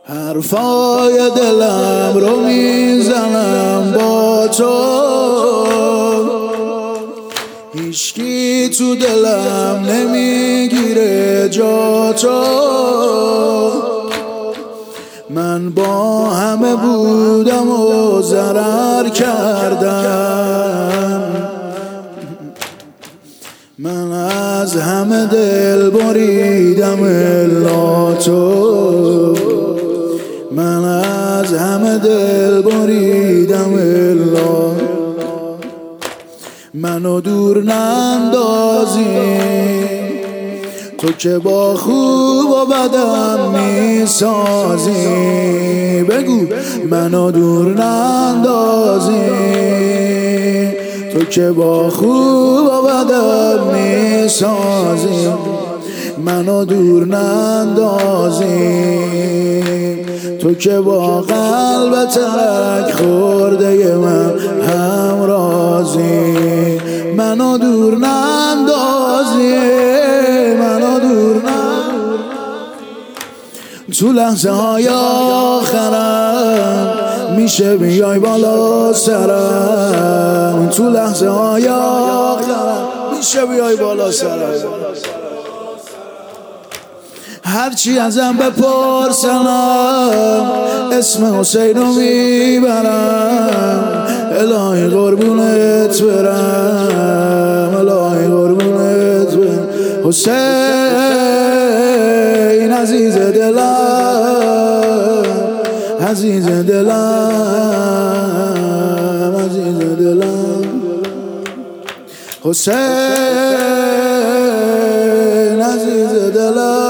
حرفای دلم رو میزنم با تو، هیچکی تو دلم نمیگیره جا تو. من با همه بودم و ضرر کردم، من از همه دل بریدم الا تو، من از همه دل بریدم الا. منو دور نندازی تو که با خوب و بدم میسازی، بگو منو دور نندازی تو که با خوب و بدم میسازی. منو دور نندازی تو که با قلب ترک خورده من همرازی. منو دور نندازی، منو دور نندازی تو لحظه های آخرم میشه بیای بالا سرم، تو لحظه های آخرم میشه بیای بالا سرم. هرچی ازم بپرسنم اسم حسین رو میبرم، الهی قربونت برم، الهی قربونت برم. حسین عزیز دلم، عزیز دلم، عزیز دلم. حسین عزیز دلم،